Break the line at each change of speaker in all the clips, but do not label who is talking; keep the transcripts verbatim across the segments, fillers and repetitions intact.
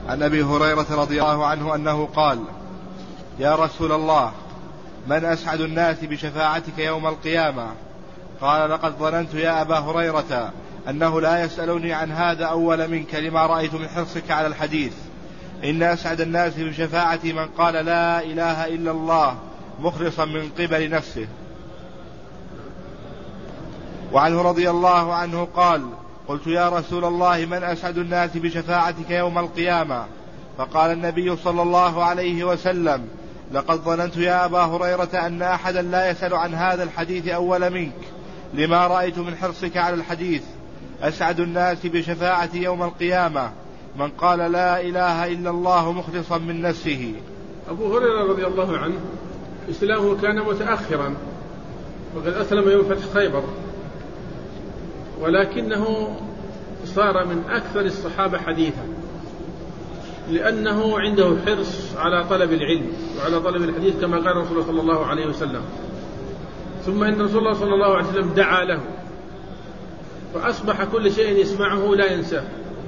عن أبي هريرة رضي الله عنه أنه قال: يا رسول الله، من أسعد الناس بشفاعتك يوم القيامة؟ قال: لقد ظننت يا أبا هريرة أنه لا يسألني عن هذا أول منك، لما رأيت من حرصك على الحديث. إن أسعد الناس بشفاعتي من قال لا إله إلا الله مخلصا من قبل نفسه. وعنه رضي الله عنه قال: قلت يا رسول الله، من أسعد الناس بشفاعتك يوم القيامة؟ فقال النبي صلى الله عليه وسلم: لقد ظننت يا أبا هريرة أن أحدا لا يسأل عن هذا الحديث أول منك، لما رأيت من حرصك على الحديث. أسعد الناس بشفاعتي يوم القيامة من قال لا إله إلا الله مخلصا من نفسه.
أبو هريرة رضي الله عنه إسلامه كان متأخرا، وقد أسلم يوم فتح خيبر، ولكنه صار من أكثر الصحابة حديثا، لأنه عنده حرص على طلب العلم وعلى طلب الحديث، كما قال رسول الله صلى الله عليه وسلم. ثم إن رسول الله صلى الله عليه وسلم دعا له، فأصبح كل شيء يسمعه لا ينساه،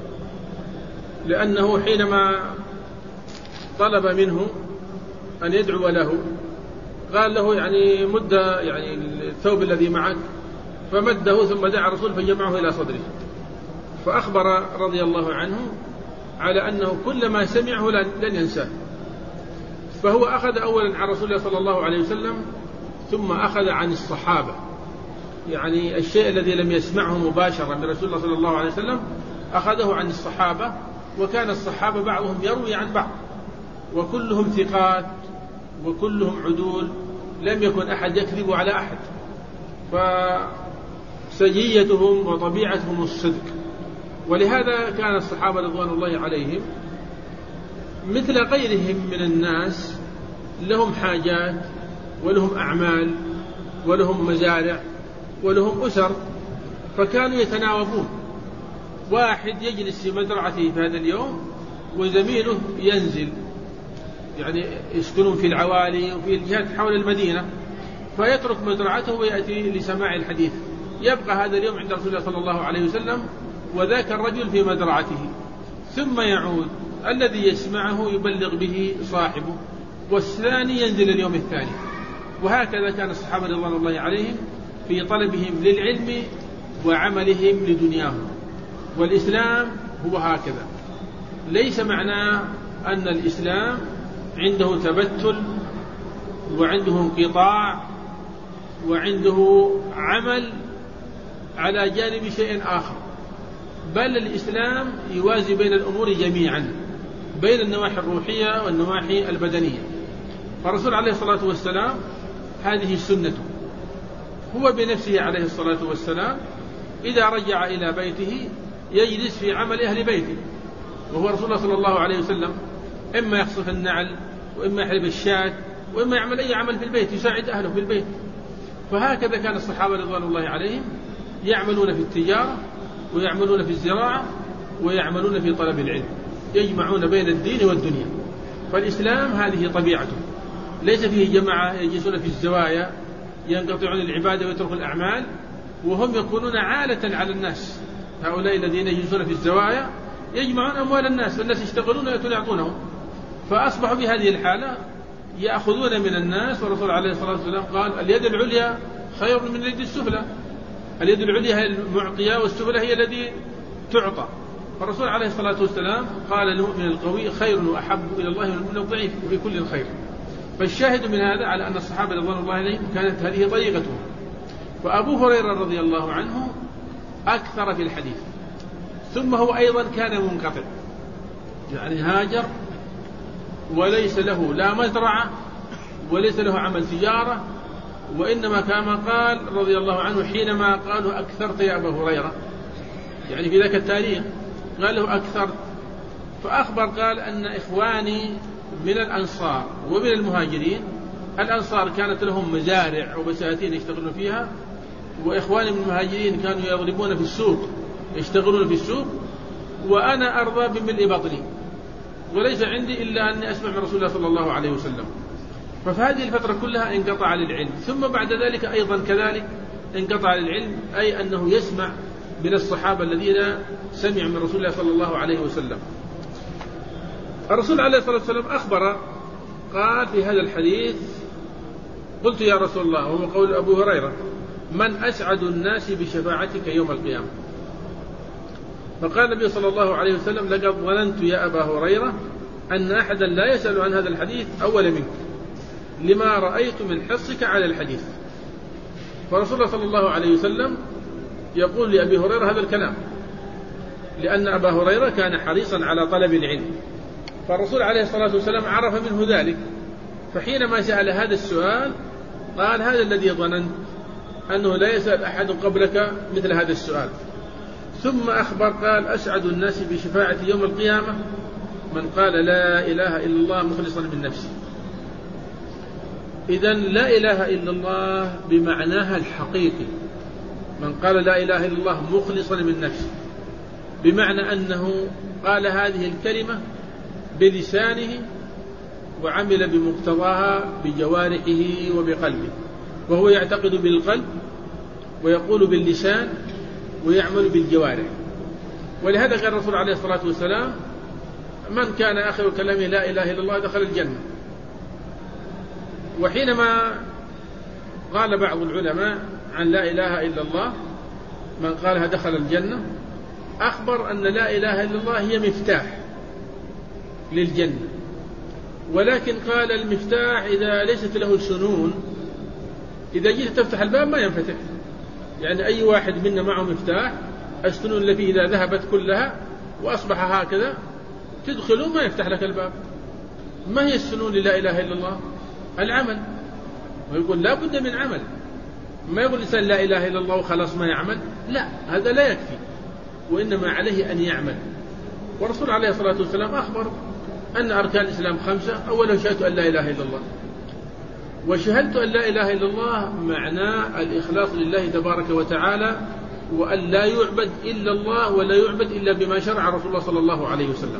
لأنه حينما طلب منه أن يدعو له قال له يعني مد يعني الثوب الذي معك، فمده ثم دعا الرسول فجمعه إلى صدره، فأخبر رضي الله عنه على أنه كل ما سمعه لن ينساه. فهو أخذ أولا عن رسول الله صلى الله عليه وسلم، ثم أخذ عن الصحابة، يعني الشيء الذي لم يسمعه مباشرة من رسول الله صلى الله عليه وسلم أخذه عن الصحابة. وكان الصحابة بعضهم يروي عن بعض، وكلهم ثقات وكلهم عدول، لم يكن أحد يكذب على أحد، فسجيتهم وطبيعتهم الصدق. ولهذا كان الصحابة رضوان الله عليهم مثل غيرهم من الناس، لهم حاجات ولهم أعمال ولهم مزارع ولهم أسر، فكانوا يتناوبون. واحد يجلس في مزرعته في هذا اليوم وزميله ينزل، يعني يسكنون في العوالي وفي الجهات حول المدينة، فيترك مزرعته ويأتي لسماع الحديث. يبقى هذا اليوم عند رسول الله صلى الله عليه وسلم، وذاك الرجل في مزرعته، ثم يعود الذي يسمعه يبلغ به صاحبه، والثاني ينزل اليوم الثاني. وهكذا كان الصحابة رضوان الله عليهم في طلبهم للعلم وعملهم لدنياهم. والإسلام هو هكذا، ليس معناه أن الإسلام عنده تبتل وعنده انقطاع وعنده عمل على جانب شيء آخر، بل الإسلام يوازي بين الأمور جميعا، بين النواحي الروحية والنواحي البدنية. فالرسول عليه الصلاة والسلام هذه سنته، هو بنفسه عليه الصلاة والسلام إذا رجع إلى بيته يجلس في عمل أهل بيته، وهو رسول الله صلى الله عليه وسلم إما يخصف النعل، وإما يحلب الشاة، وإما يعمل أي عمل في البيت يساعد أهله في البيت. فهكذا كان الصحابة رضوان الله عليهم يعملون في التجارة ويعملون في الزراعة ويعملون في طلب العلم، يجمعون بين الدين والدنيا. فالإسلام هذه طبيعته، ليس فيه جماعة يجلسون في الزوايا ينقطعون العبادة ويتركوا الأعمال، وهم يكونون عالة على الناس. هؤلاء الذين يجلسون في الزوايا يجمعون أموال الناس، والناس يشتغلون ويعطونهم، فأصبحوا بهذه الحالة يأخذون من الناس. والرسول عليه الصلاة والسلام قال: اليد العليا خير من اليد السفلى، اليد العليا هي المعطية والسفلى هي التي تعطى. فالرسول عليه الصلاة والسلام قال: المؤمن القوي خير وأحب إلى الله من المؤمن الضعيف، وفي كل خير. فالشاهد من هذا على أن الصحابة رضوان الله عليهم كانت هذه طريقتهم. فأبو هريرة رضي الله عنه أكثر في الحديث، ثم هو أيضا كان منقطع، يعني هاجر وليس له لا مزرعة وليس له عمل تجارة، وإنما كما قال رضي الله عنه حينما قالوا: أكثرت يا أبا هريرة، يعني في ذاك التاريخ قال له أكثرت. فأخبر قال أن إخواني من الأنصار ومن المهاجرين، الأنصار كانت لهم مزارع وبساتين يشتغلون فيها، وإخواني من المهاجرين كانوا يضربون في السوق يشتغلون في السوق، وأنا أرضى بملء بطني وليس عندي إلا أني أسمع من رسول الله صلى الله عليه وسلم. ففي هذه الفترة كلها انقطع للعلم، ثم بعد ذلك أيضا كذلك انقطع للعلم، أي أنه يسمع من الصحابة الذين سمعوا من رسول الله صلى الله عليه وسلم. الرسول عليه الصلاة والسلام أخبر قال في هذا الحديث: قلت يا رسول الله، وهو قول أبو هريرة: من أسعد الناس بشفاعتك يوم القيامة؟ فقال النبي صلى الله عليه وسلم: لقد ظننت يا أبا هريرة أن أحدا لا يسأل عن هذا الحديث أول منك، لما رأيت من حرصك على الحديث. فرسول الله صلى الله عليه وسلم يقول لأبي هريرة هذا الكلام، لأن أبا هريرة كان حريصا على طلب العلم، فالرسول عليه الصلاة والسلام عرف منه ذلك، فحينما سأل هذا السؤال قال: هذا الذي ظننت، أنه لا يسأل أحد قبلك مثل هذا السؤال. ثم أخبر قال: أسعد الناس بشفاعة يوم القيامة من قال لا إله إلا الله مخلصا من نفسه. إذن لا إله إلا الله بمعناها الحقيقي، من قال لا إله إلا الله مخلصا من نفسه، بمعنى أنه قال هذه الكلمة بلسانه وعمل بمقتضاها بجوارحه وبقلبه، وهو يعتقد بالقلب ويقول باللسان ويعمل بالجوارح. ولهذا قال الرسول عليه الصلاة والسلام: من كان آخر كلامه لا إله إلا الله دخل الجنة. وحينما قال بعض العلماء عن لا إله إلا الله من قالها دخل الجنة، أخبر أن لا إله إلا الله هي مفتاح للجنة، ولكن قال المفتاح إذا ليست له سنون، إذا جيت تفتح الباب ما ينفتح، يعني أي واحد منا معه مفتاح، السنون اللي فيه إذا ذهبت كلها وأصبح هكذا تدخله ما يفتح لك الباب. ما هي السنون للا إله إلا الله؟ العمل، ويقول لا بد من عمل. ما يقول الإنسان لا إله إلا الله وخلاص ما يعمل، لا، هذا لا يكفي، وإنما عليه أن يعمل. والرسول عليه الصلاة والسلام أخبر أن أركان الإسلام خمسة: أولا شهادة أن لا إله إلا الله، وشهادة أن لا إله إلا الله معناه الإخلاص لله تبارك وتعالى، وأن لا يعبد إلا الله ولا يعبد إلا بما شرع رسول الله صلى الله عليه وسلم.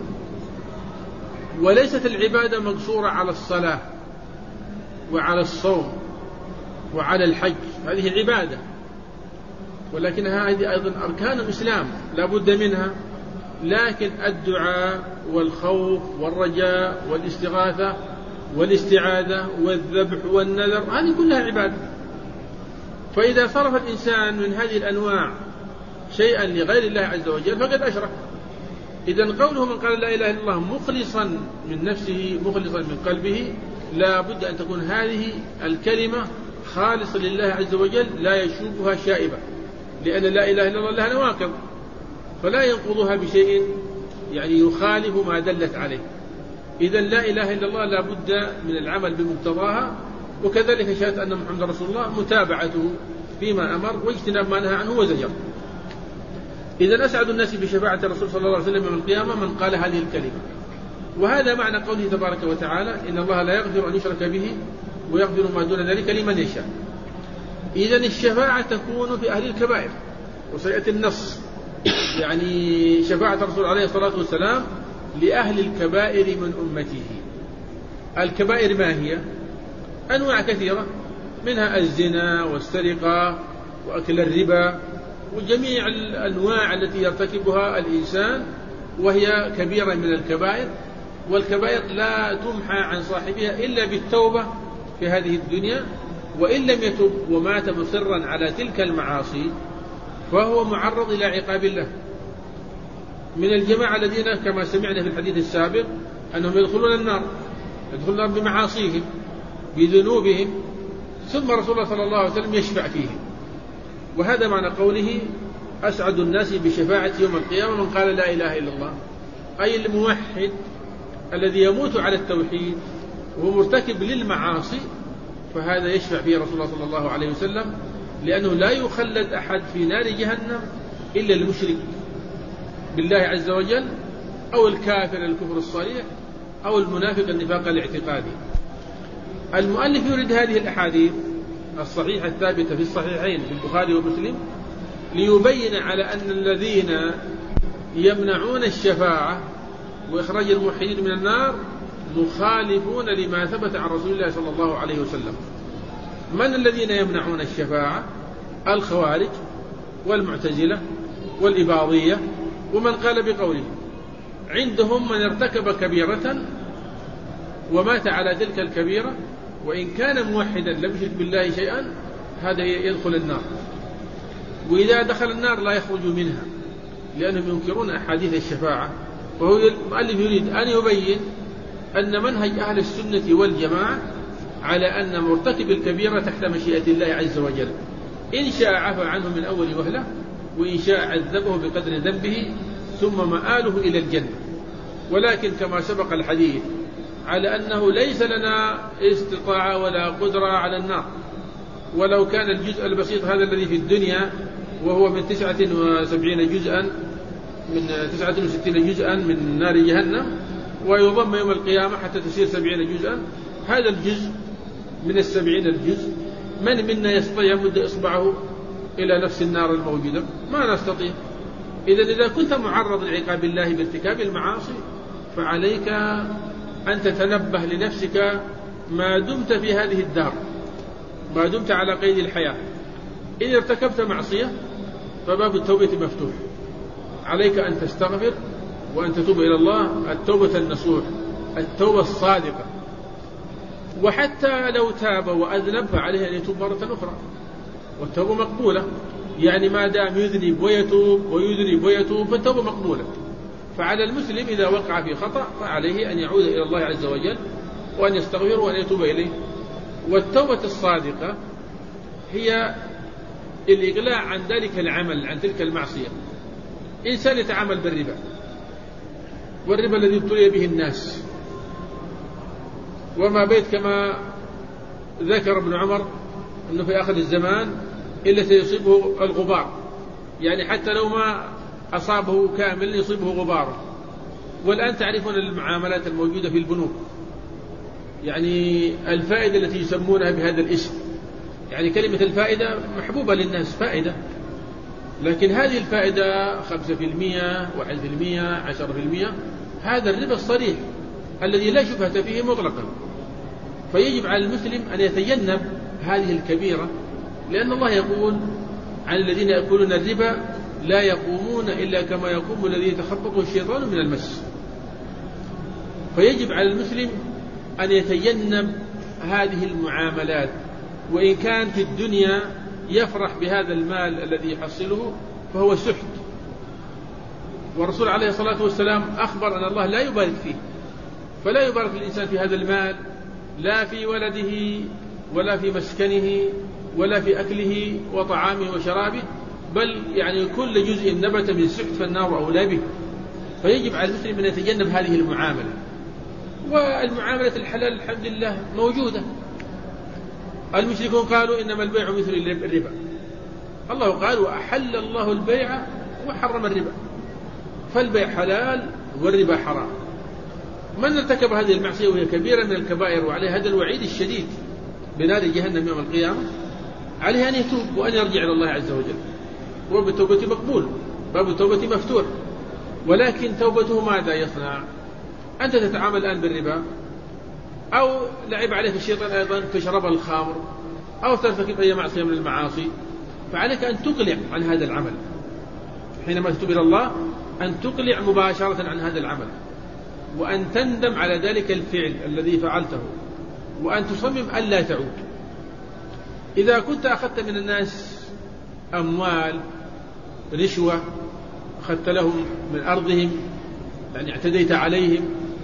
وليست العبادة مقصورة على الصلاة وعلى الصوم وعلى الحج، هذه عبادة، ولكنها هذه أيضا أركان الإسلام لا بد منها. لكن الدعاء والخوف والرجاء والاستغاثة والاستعاذة والذبح والنذر هذه كلها عبادة. فإذا صرف الإنسان من هذه الأنواع شيئا لغير الله عز وجل فقد أشرك. إذن قوله من قال لا إله إلا الله مخلصا من نفسه مخلصا من قلبه، لا بد أن تكون هذه الكلمة خالصة لله عز وجل لا يشوبها شائبة، لأن لا إله إلا الله لها نواقض فلا ينقضها بشيء يعني يخالف ما دلت عليه. إذن لا إله إلا الله لا بد من العمل بمقتضاها، وكذلك شهادة أن محمد رسول الله متابعته فيما أمر واجتناب ما نهى عنه وزجر. إذن أسعد الناس بشفاعة الرسول صلى الله عليه وسلم يوم القيامة من قال هذه الكلمة. وهذا معنى قوله تبارك وتعالى: إن الله لا يغفر أن يشرك به ويغفر ما دون ذلك لمن يشاء. إذن الشفاعة تكون في أهل الكبائر، وسيأتي النص يعني شفاعة الرسول عليه الصلاة والسلام لأهل الكبائر من أمته. الكبائر ما هي؟ أنواع كثيرة، منها الزنا والسرقة وأكل الربا وجميع الأنواع التي يرتكبها الإنسان وهي كبيرة من الكبائر. والكبائر لا تمحى عن صاحبها إلا بالتوبة في هذه الدنيا، وإن لم يتب ومات مصرا على تلك المعاصي فهو معرض إلى عقاب الله. من الجماعة الذين كما سمعنا في الحديث السابق أنهم يدخلون النار، يدخلون النار بمعاصيهم بذنوبهم، ثم رسول الله صلى الله عليه وسلم يشفع فيهم. وهذا معنى قوله أسعد الناس بشفاعة يوم القيامة من قال لا إله إلا الله، أي الموحد الذي يموت على التوحيد وهو مرتكب للمعاصي، فهذا يشفع فيه رسول الله صلى الله عليه وسلم، لأنه لا يخلد أحد في نار جهنم إلا المشرك بالله عز وجل أو الكافر الكفر الصريح أو المنافق النفاق الاعتقادي. المؤلف يريد هذه الأحاديث الصحيحة الثابتة في الصحيحين في البخاري ومسلم ليبين على أن الذين يمنعون الشفاعة وإخراج الموحدين من النار مخالفون لما ثبت عن رسول الله صلى الله عليه وسلم. من الذين يمنعون الشفاعة؟ الخوارج والمعتزلة والإباضية ومن قال بقوله. عندهم من ارتكب كبيرة ومات على تلك الكبيرة وإن كان موحدا لم يشرك بالله شيئا هذا يدخل النار، وإذا دخل النار لا يخرج منها لأنهم ينكرون أحاديث الشفاعة. وهو المؤلف يريد أن يبين أن منهج أهل السنة والجماعة على أن مرتكب الكبيرة تحت مشيئة الله عز وجل، إن شاء عفى عنه من أول وهلة وإن شاء عذبه بقدر ذنبه ثم مآله إلى الجنة. ولكن كما سبق الحديث على أنه ليس لنا استطاعة ولا قدرة على النار، ولو كان الجزء البسيط هذا الذي في الدنيا وهو من تسعة وسبعين جزءا من تسعة وستين جزءا من نار جهنم ويضم يوم القيامة حتى تصير سبعين جزءا، هذا الجزء من السبعين الجزء من منا يستطيع يمد إصبعه إلى نفس النار الموجودة؟ ما نستطيع. إذا إذا كنت معرض لعقاب الله بارتكاب المعاصي فعليك أن تتنبه لنفسك ما دمت في هذه الدار، ما دمت على قيد الحياة. إن ارتكبت معصية فباب التوبة مفتوح، عليك أن تستغفر وأن تتوب إلى الله التوبة النصوح، التوبة الصادقة. وحتى لو تاب وأذنب فعليه أن يتوب مرة أخرى، والتوبة مقبولة، يعني ما دام يذنب ويتوب ويذنب ويتوب فالتوبة مقبولة. فعلى المسلم إذا وقع في خطأ فعليه أن يعود إلى الله عز وجل وأن يستغفر وأن يتوب إليه. والتوبة الصادقة هي الإقلاع عن ذلك العمل، عن تلك المعصية. إنسان يتعامل بالربا، والربا الذي ابتلي به الناس، وما بيت كما ذكر ابن عمر أنه في آخر الزمان إلا سيصيبه الغبار، يعني حتى لو ما أصابه كامل يصيبه غبار. والآن تعرفون المعاملات الموجودة في البنوك، يعني الفائدة التي يسمونها بهذا الاسم، يعني كلمة الفائدة محبوبة للناس، فائدة، لكن هذه الفائدة خمسة في المية واحد في المية عشرة في المية، هذا الربا الصريح الذي لا شبهة فيه مطلقا. فيجب على المسلم أن يتجنب هذه الكبيرة، لأن الله يقول عن الذين يأكلون الربا لا يقومون إلا كما يقوم الذي يتخبطه الشيطان من المس. فيجب على المسلم أن يتجنب هذه المعاملات، وإن كان في الدنيا يفرح بهذا المال الذي يحصله فهو سحت. والرسول عليه الصلاة والسلام أخبر أن الله لا يبارك فيه، فلا يبارك الإنسان في هذا المال، لا في ولده ولا في مسكنه ولا في أكله وطعامه وشرابه، بل يعني كل جزء نبت من سحت فالنار أولى به. فيجب على المسلم أن يتجنب هذه المعاملة. والمعاملة الحلال الحمد لله موجودة. المشركون قالوا إنما البيع مثل الربا، الله قال وأحل الله البيع وحرم الربا، فالبيع حلال والربا حرام. من ارتكب هذه المعصية وهي كبيرة من الكبائر وعليه هذا الوعيد الشديد بنار جهنم يوم القيامة، عليه أن يتوب وأن يرجع إلى الله عز وجل، وبالتوبة مقبول، باب التوبة مفتوح. ولكن توبته ماذا يصنع؟ أنت تتعامل الآن بالربا، أو لعب عليك الشيطان أيضا تشرب الخمر، أو ترتكب أي معصية من المعاصي، فعليك أن تقلع عن هذا العمل. حينما تتوب إلى الله أن تقلع مباشرة عن هذا العمل، وأن تندم على ذلك الفعل الذي فعلته، وأن تصمم ألا تعود. إذا كنت أخذت من الناس أموال رشوة، أخذت لهم من أرضهم، يعني اعتديت عليهم،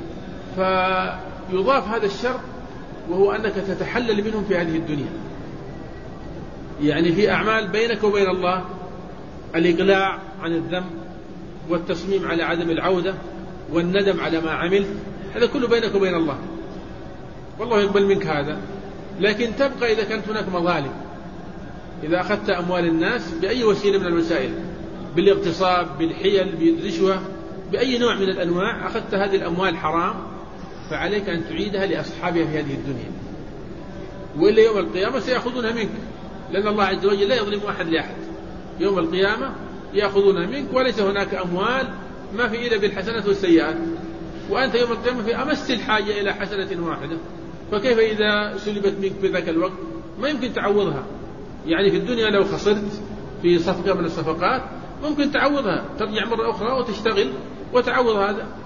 فيضاف هذا الشر وهو أنك تتحلل منهم في هذه الدنيا. يعني في أعمال بينك وبين الله، الإقلاع عن الذنب والتصميم على عدم العودة والندم على ما عملت، هذا كله بينك وبين الله، والله يقبل منك هذا. لكن تبقى إذا كانت هناك مظالم، إذا أخذت أموال الناس بأي وسيلة من الوسائل، بالاغتصاب، بالحيل، بالرشوة، بأي نوع من الأنواع، أخذت هذه الأموال حرام، فعليك أن تعيدها لأصحابها في هذه الدنيا، وإلا يوم القيامة سيأخذونها منك، لأن الله عز وجل لا يظلم أحد لأحد. يوم القيامة يأخذونها منك، وليس هناك أموال ما في إلا بالحسنات والسيئات، وأنت يوم القيامة في أمس الحاجة إلى حسنة واحدة، فكيف إذا سلبت منك في ذاك الوقت؟ ما يمكن تعوضها. يعني في الدنيا لو خسرت في صفقة من الصفقات ممكن تعوضها، ترجع مرة أخرى وتشتغل وتعوض هذا،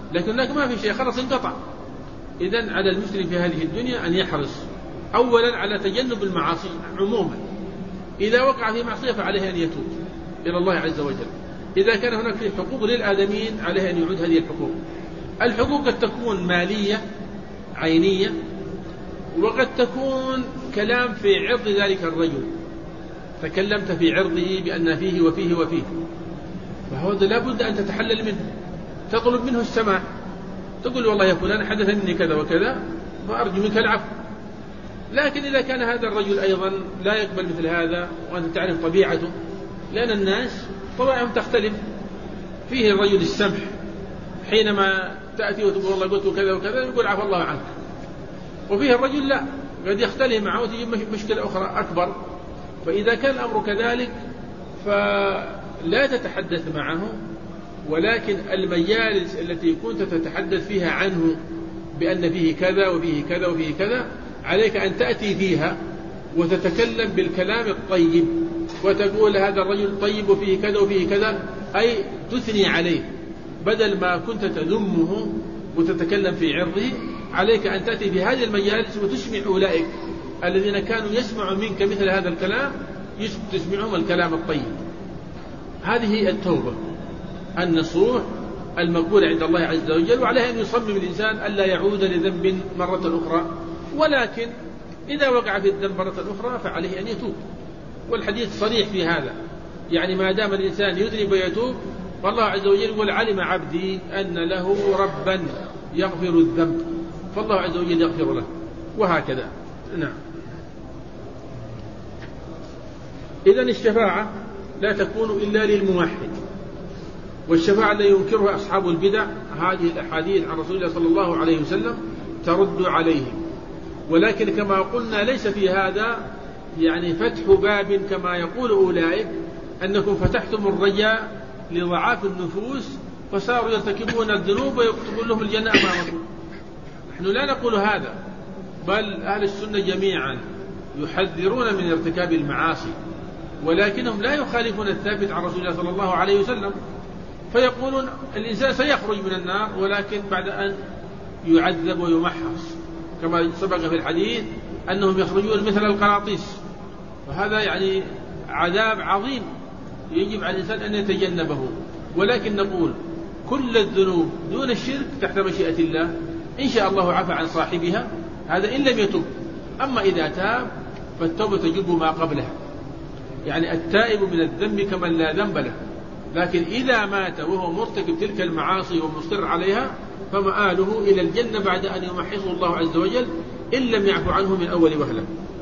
لكن هناك ما في شيء، خلاص انقطع. إذن على المسلم في هذه الدنيا أن يحرص أولا على تجنب المعاصي عموما، إذا وقع في معصية فعليه أن يتوب إلى الله عز وجل. إذا كان هناك في حقوق للآدمين عليه أن يعود هذه الحقوق. الحقوق قد تكون مالية عينية، وقد تكون كلام في عرض ذلك الرجل، تكلمت في عرضه بأن فيه وفيه وفيه، فهذا لابد أن تتحلل منه، تطلب منه السماح، تقول والله يا فلان حدث مني كذا وكذا فأرجو منك العفو. لكن إذا كان هذا الرجل أيضا لا يقبل مثل هذا، وأنت تعرف طبيعته، لأن الناس طبعهم تختلف، فيه الرجل السمح حينما تأتي وتقول والله قلت كذا وكذا يقول عفو الله عنك، وفيه الرجل لا، قد يختلف معه وتجيب مشكلة أخرى أكبر. فإذا كان الأمر كذلك فلا تتحدث معه، ولكن المجالس التي كنت تتحدث فيها عنه بأن فيه كذا وفيه كذا وفيه كذا عليك أن تأتي فيها وتتكلم بالكلام الطيب، وتقول هذا الرجل طيب وفيه كذا وفيه كذا، أي تثني عليه بدل ما كنت تذمه وتتكلم في عرضه. عليك أن تأتي في هذه المجالس وتسمع أولئك الذين كانوا يسمعوا منك مثل هذا الكلام، تسمعهم الكلام الطيب. هذه التوبة النصوح المقبولة عند الله عز وجل، وعليه أن يصمم الإنسان ألا يعود لذنب مرة أخرى. ولكن إذا وقع في الذنب مرة أخرى فعليه أن يتوب، والحديث صريح في هذا، يعني ما دام الإنسان يذنب ويتوب فالله عز وجل يقول علم عبدي أن له ربا يغفر الذنب، فالله عز وجل يغفر له، وهكذا. نعم. إذن الشفاعة لا تكون إلا للموحد، والشفاعة التي ينكرها أصحاب البدع هذه الأحاديث عن رسول الله صلى الله عليه وسلم ترد عليهم. ولكن كما قلنا ليس في هذا يعني فتح باب كما يقول أولئك أنكم فتحتم الرجاء لضعاف النفوس فصاروا يرتكبون الذنوب ويكتبون لهم الجنة أمامكم. نحن لا نقول هذا، بل أهل السنة جميعا يحذرون من ارتكاب المعاصي، ولكنهم لا يخالفون الثابت عن رسول الله صلى الله عليه وسلم، فيقولون الإنسان سيخرج من النار ولكن بعد أن يعذب ويمحص، كما سبق في الحديث أنهم يخرجون مثل القراطيس، وهذا يعني عذاب عظيم يجب على الإنسان أن يتجنبه. ولكن نقول كل الذنوب دون الشرك تحت مشيئة الله، إن شاء الله عفى عن صاحبها، هذا إن لم يتب. أما إذا تاب فالتوبة تجب ما قبلها، يعني التائب من الذنب كمن لا ذنب له. لكن إذا مات وهو مرتكب تلك المعاصي ومصر عليها فمآله إلى الجنة بعد أن يمحصه الله عز وجل إن لم يعفو عنه من أول وهلة.